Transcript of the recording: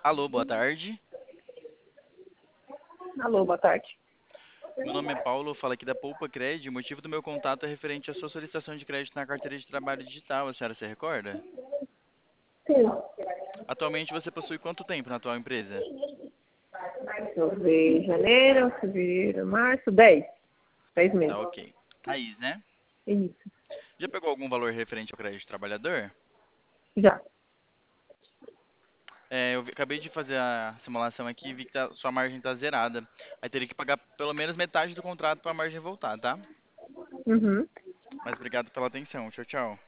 Alô, boa tarde. Alô, boa tarde. Meu nome é Paulo, eu falo aqui da Poupa Cred. O motivo do meu contato é referente à sua solicitação de crédito na carteira de trabalho digital. A senhora se recorda? Sim. Atualmente você possui quanto tempo na atual empresa? Deixa eu ver. Janeiro, fevereiro, março, 10 Tá meses. ok. Thaís, né? Isso. Já pegou algum valor referente ao crédito trabalhador? Já. Acabei de fazer a simulação aqui e vi que sua margem está zerada. Aí teria que pagar pelo menos metade do contrato para a margem voltar, tá? Uhum. Mas obrigado pela atenção. Tchau, tchau.